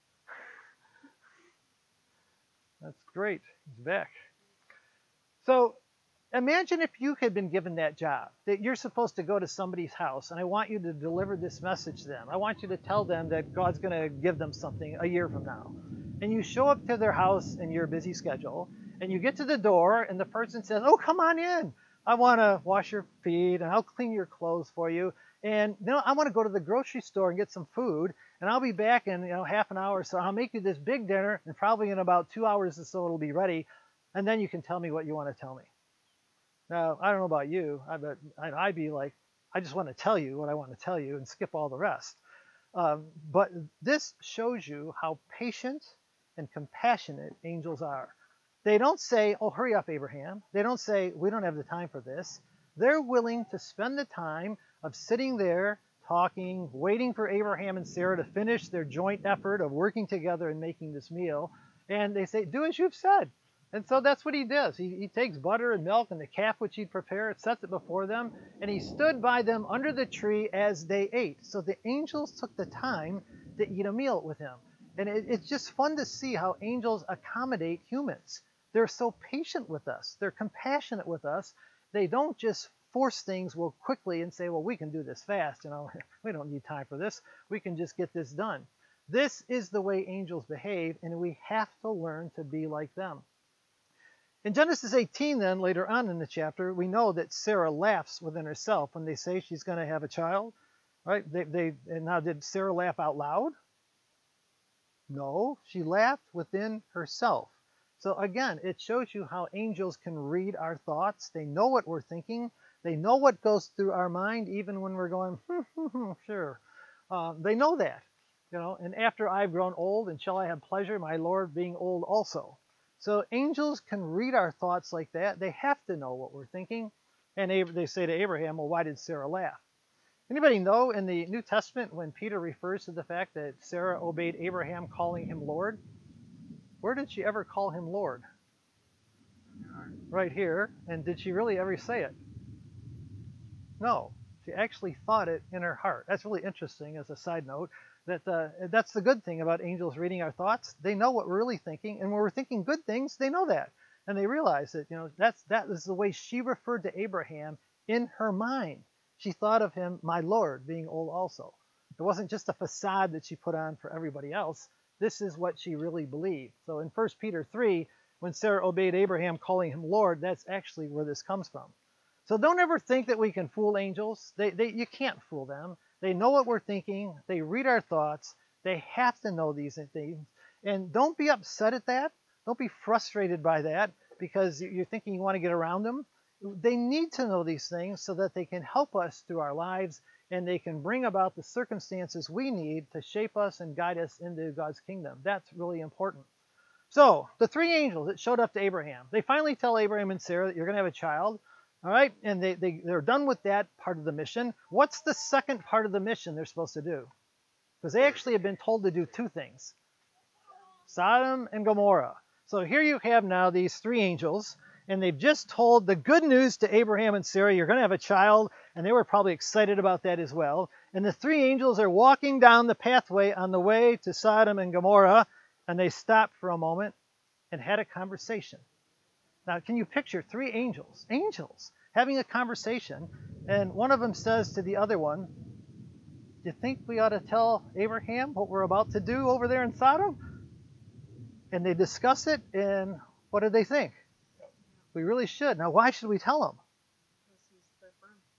That's great. He's back. So imagine if you had been given that job, that you're supposed to go to somebody's house, and I want you to deliver this message to them. I want you to tell them that God's going to give them something a year from now. And you show up to their house in your busy schedule, and you get to the door, and the person says, oh, come on in. I want to wash your feet, and I'll clean your clothes for you. And I want to go to the grocery store and get some food, and I'll be back in half an hour, so I'll make you this big dinner, and probably in about 2 hours or so it'll be ready, and then you can tell me what you want to tell me. Now, I don't know about you, but I'd be like, I just want to tell you what I want to tell you and skip all the rest. But this shows you how patient and compassionate angels are. They don't say, oh, hurry up, Abraham. They don't say, we don't have the time for this. They're willing to spend the time of sitting there, talking, waiting for Abraham and Sarah to finish their joint effort of working together and making this meal. And they say, do as you've said. And so that's what he does. He takes butter and milk and the calf which he'd prepared, sets it before them, and he stood by them under the tree as they ate. So the angels took the time to eat a meal with him. And it's just fun to see how angels accommodate humans. They're so patient with us. They're compassionate with us. They don't just force things real quickly and say, well, we can do this fast. We don't need time for this. We can just get this done. This is the way angels behave, and we have to learn to be like them. In Genesis 18, then, later on in the chapter, we know that Sarah laughs within herself when they say she's going to have a child. Right? And now, did Sarah laugh out loud? No, she laughed within herself. So again, it shows you how angels can read our thoughts. They know what we're thinking. They know what goes through our mind, even when we're going, sure. They know that, and after I've grown old, and shall I have pleasure, my Lord being old also. So angels can read our thoughts like that. They have to know what we're thinking. And they say to Abraham, well, why did Sarah laugh? Anybody know in the New Testament when Peter refers to the fact that Sarah obeyed Abraham, calling him Lord? Where did she ever call him Lord? Right here. And did she really ever say it? No. She actually thought it in her heart. That's really interesting as a side note. That's the good thing about angels reading our thoughts. They know what we're really thinking. And when we're thinking good things, they know that. And they realize that, that is the way she referred to Abraham in her mind. She thought of him, my Lord, being old also. It wasn't just a facade that she put on for everybody else. This is what she really believed. So in 1 Peter 3, when Sarah obeyed Abraham, calling him Lord, that's actually where this comes from. So don't ever think that we can fool angels. You can't fool them. They know what we're thinking. They read our thoughts. They have to know these things. And don't be upset at that. Don't be frustrated by that because you're thinking you want to get around them. They need to know these things so that they can help us through our lives and they can bring about the circumstances we need to shape us and guide us into God's kingdom. That's really important. So the three angels that showed up to Abraham, they finally tell Abraham and Sarah that you're going to have a child. All right, and they're done with that part of the mission. What's the second part of the mission they're supposed to do? Because they actually have been told to do two things. Sodom and Gomorrah. So here you have now these three angels, and they've just told the good news to Abraham and Sarah, you're going to have a child, and they were probably excited about that as well. And the three angels are walking down the pathway on the way to Sodom and Gomorrah, and they stopped for a moment and had a conversation. Now, can you picture three angels having a conversation, and one of them says to the other one, do you think we ought to tell Abraham what we're about to do over there in Sodom? And they discuss it, and what do they think? We really should. Now, why should we tell him?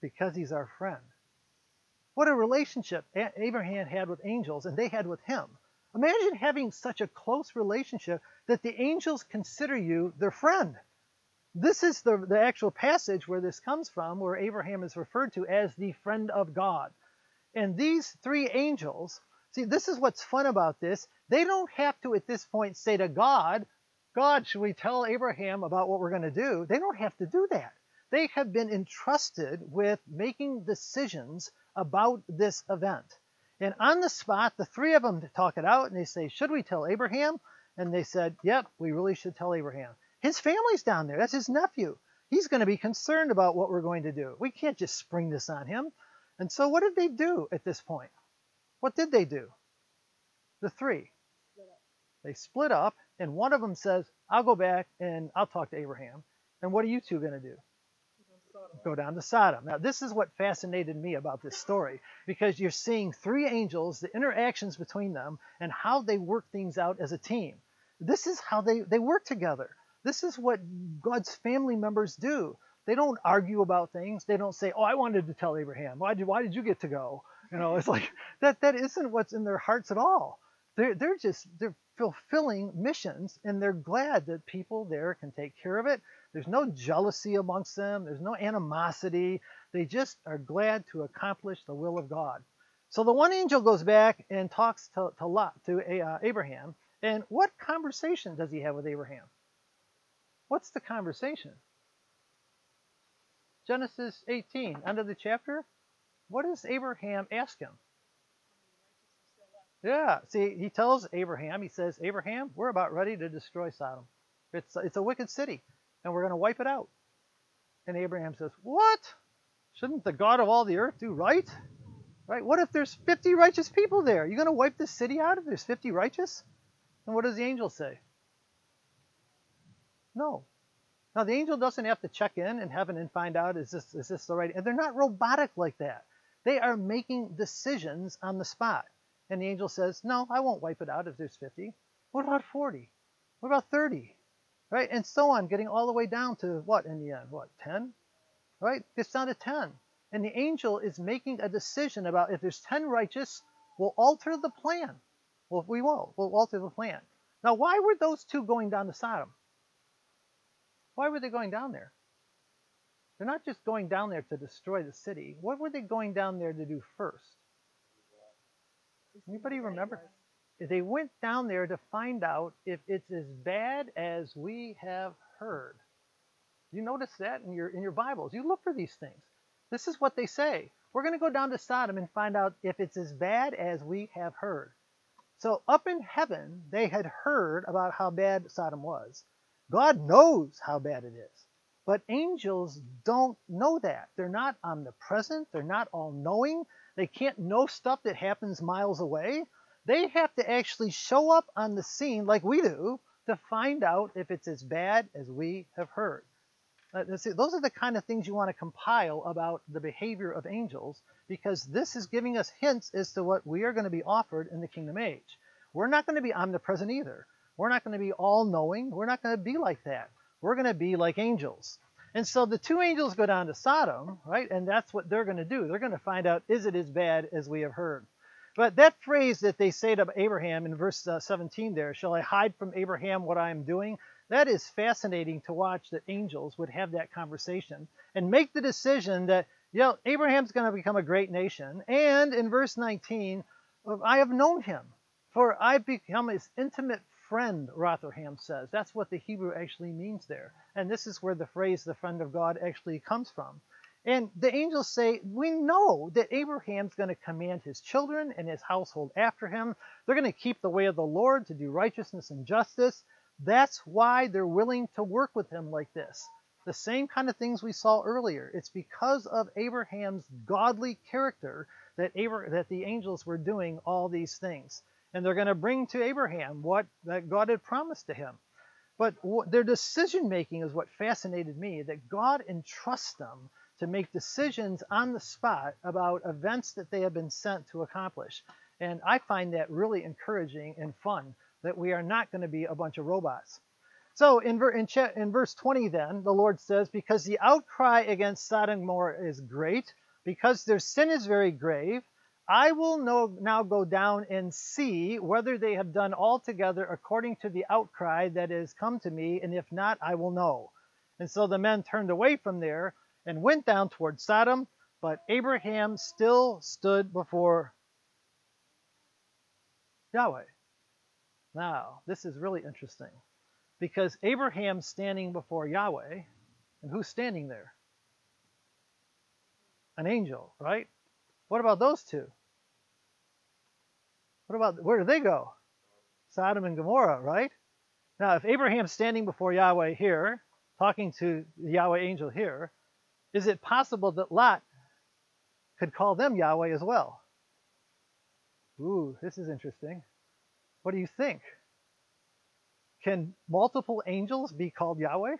because he's our friend. What a relationship Abraham had with angels and they had with him. Imagine having such a close relationship that the angels consider you their friend. This is the actual passage where this comes from, where Abraham is referred to as the friend of God. And these three angels, see, this is what's fun about this. They don't have to, at this point, say to God, God, should we tell Abraham about what we're going to do? They don't have to do that. They have been entrusted with making decisions about this event. And on the spot, the three of them talk it out, and they say, should we tell Abraham? And they said, yep, we really should tell Abraham. His family's down there. That's his nephew. He's going to be concerned about what we're going to do. We can't just spring this on him. And so what did they do at this point? What did they do? The three. They split up, and one of them says, I'll go back and I'll talk to Abraham. And what are you two going to do? Go down to Sodom. Now, this is what fascinated me about this story, because you're seeing three angels, the interactions between them, and how they work things out as a team. This is how they work together. This is what God's family members do. They don't argue about things. They don't say, oh, I wanted to tell Abraham. Why did you get to go? You know, it's like that isn't what's in their hearts at all. They're fulfilling missions, and they're glad that people there can take care of it. There's no jealousy amongst them. There's no animosity. They just are glad to accomplish the will of God. So the one angel goes back and talks to Abraham. And what conversation does he have with Abraham? What's the conversation? Genesis 18, end of the chapter. What does Abraham ask him? Yeah, see, he tells Abraham, he says, Abraham, we're about ready to destroy Sodom. It's a wicked city, and we're going to wipe it out. And Abraham says, what? Shouldn't the God of all the earth do right? Right? What if there's 50 righteous people there? You're going to wipe the city out if there's 50 righteous? And what does the angel say? No. Now, the angel doesn't have to check in heaven and find out, is this the right? And they're not robotic like that. They are making decisions on the spot. And the angel says, no, I won't wipe it out if there's 50. What about 40? What about 30? Right? And so on, getting all the way down to what in the end? What, 10? Right? It's down to 10. And the angel is making a decision about if there's 10 righteous, we'll alter the plan. Well, we will. We'll alter the plan. Now, why were those two going down to Sodom? Why were they going down there? They're not just going down there to destroy the city. What were they going down there to do first? Anybody remember? They went down there to find out if it's as bad as we have heard. You notice that in your Bibles. You look for these things. This is what they say. We're going to go down to Sodom and find out if it's as bad as we have heard. So up in heaven, they had heard about how bad Sodom was. God knows how bad it is. But angels don't know that. They're not omnipresent. They're not all-knowing. They can't know stuff that happens miles away. They have to actually show up on the scene like we do to find out if it's as bad as we have heard. Those are the kind of things you want to compile about the behavior of angels, because this is giving us hints as to what we are going to be offered in the kingdom age. We're not going to be omnipresent either. We're not going to be all-knowing. We're not going to be like that. We're going to be like angels. And so the two angels go down to Sodom, right? And that's what they're going to do. They're going to find out, is it as bad as we have heard? But that phrase that they say to Abraham in verse 17 there, shall I hide from Abraham what I am doing? That is fascinating to watch, that angels would have that conversation and make the decision that, Abraham's going to become a great nation. And in verse 19, I have known him, for I've become his intimate friend, Rotherham says. That's what the Hebrew actually means there. And this is where the phrase, the friend of God, actually comes from. And the angels say, we know that Abraham's going to command his children and his household after him. They're going to keep the way of the Lord to do righteousness and justice. That's why they're willing to work with him like this. The same kind of things we saw earlier. It's because of Abraham's godly character that the angels were doing all these things. And they're going to bring to Abraham what that God had promised to him. But their decision-making is what fascinated me, that God entrusts them to make decisions on the spot about events that they have been sent to accomplish. And I find that really encouraging and fun, that we are not going to be a bunch of robots. So in verse 20 then, the Lord says, because the outcry against Sodom and Gomorrah is great, because their sin is very grave, I will now go down and see whether they have done altogether according to the outcry that has come to me, and if not, I will know. And so the men turned away from there and went down toward Sodom, but Abraham still stood before Yahweh. Now, this is really interesting, because Abraham's standing before Yahweh, and who's standing there? An angel, right? What about those two? Where did they go? Sodom and Gomorrah, right? Now, if Abraham's standing before Yahweh here, talking to the Yahweh angel here, is it possible that Lot could call them Yahweh as well? Ooh, this is interesting. What do you think? Can multiple angels be called Yahweh?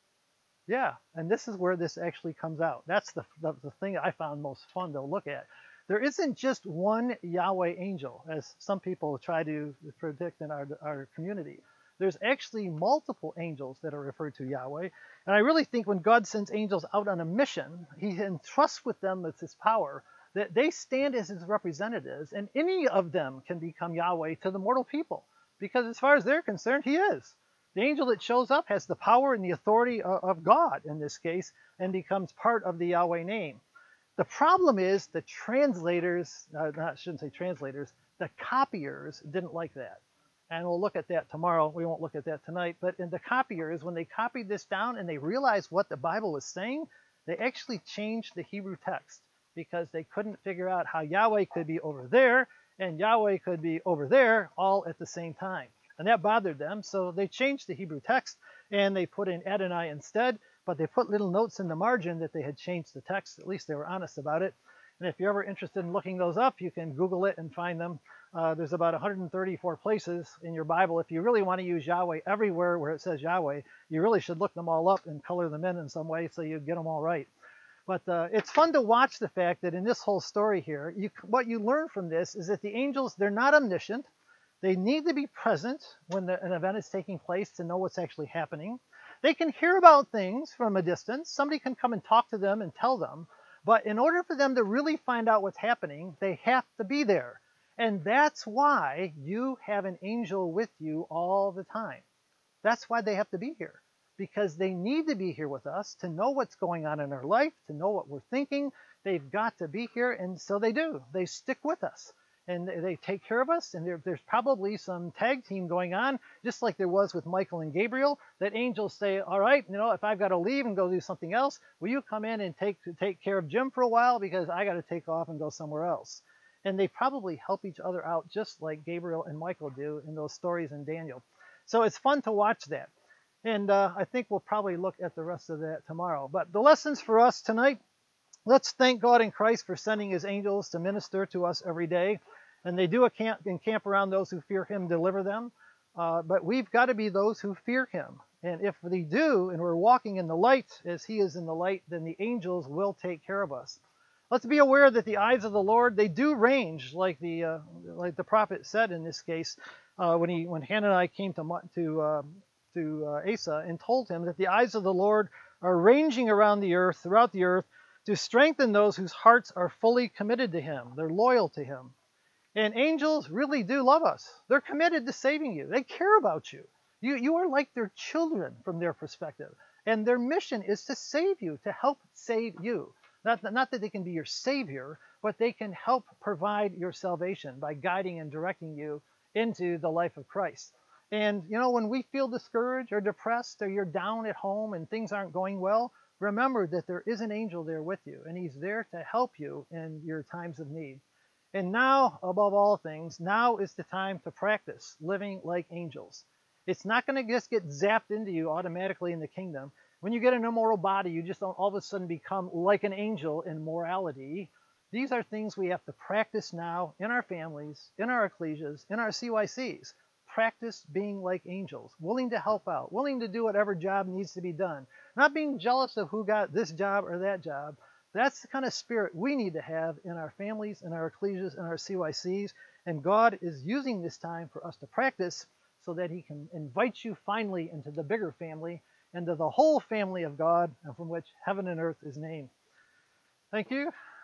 Yeah, and this is where this actually comes out. That's the thing I found most fun to look at. There isn't just one Yahweh angel, as some people try to predict in our community. There's actually multiple angels that are referred to Yahweh. And I really think when God sends angels out on a mission, he entrusts with them with his power, that they stand as his representatives, and any of them can become Yahweh to the mortal people. Because as far as they're concerned, he is. The angel that shows up has the power and the authority of God in this case, and becomes part of the Yahweh name. The problem is the translators, I shouldn't say translators, the copiers didn't like that. And we'll look at that tomorrow. We won't look at that tonight. But in the copiers, when they copied this down and they realized what the Bible was saying, they actually changed the Hebrew text, because they couldn't figure out how Yahweh could be over there and Yahweh could be over there all at the same time. And that bothered them, so they changed the Hebrew text and they put in Adonai instead, but they put little notes in the margin that they had changed the text. At least they were honest about it. And if you're ever interested in looking those up, you can Google it and find them. There's about 134 places in your Bible. If you really want to use Yahweh everywhere where it says Yahweh, you really should look them all up and color them in some way so you get them all right. But it's fun to watch the fact that in this whole story here, what you learn from this is that the angels, they're not omniscient. They need to be present when an event is taking place to know what's actually happening. They can hear about things from a distance. Somebody can come and talk to them and tell them. But in order for them to really find out what's happening, they have to be there. And that's why you have an angel with you all the time. That's why they have to be here. Because they need to be here with us to know what's going on in our life, to know what we're thinking. They've got to be here, and so they do. They stick with us, and they take care of us, and there's probably some tag team going on, just like there was with Michael and Gabriel, that angels say, all right, if I've got to leave and go do something else, will you come in and take care of Jim for a while, because I got to take off and go somewhere else. And they probably help each other out, just like Gabriel and Michael do in those stories in Daniel. So it's fun to watch that. And I think we'll probably look at the rest of that tomorrow. But the lessons for us tonight, let's thank God in Christ for sending his angels to minister to us every day. And they do encamp around those who fear him, deliver them. But we've got to be those who fear him. And if we do, and we're walking in the light as he is in the light, then the angels will take care of us. Let's be aware that the eyes of the Lord, they do range, like the prophet said in this case, when Hananiah came to Asa and told him that the eyes of the Lord are ranging around the earth, throughout the earth, to strengthen those whose hearts are fully committed to him. They're loyal to him. And angels really do love us. They're committed to saving you. They care about you. You are like their children from their perspective. And their mission is to save you, to help save you. Not that they can be your savior, but they can help provide your salvation by guiding and directing you into the life of Christ. And, when we feel discouraged or depressed, or you're down at home and things aren't going well, remember that there is an angel there with you, and he's there to help you in your times of need. And now, above all things, now is the time to practice living like angels. It's not going to just get zapped into you automatically in the kingdom. When you get an immoral body, you just don't all of a sudden become like an angel in morality. These are things we have to practice now in our families, in our ecclesias, in our CYCs. Practice being like angels, willing to help out, willing to do whatever job needs to be done, not being jealous of who got this job or that job. That's the kind of spirit we need to have in our families, in our ecclesias, in our CYCs, and God is using this time for us to practice so that he can invite you finally into the bigger family, into the whole family of God, and from which heaven and earth is named. Thank you.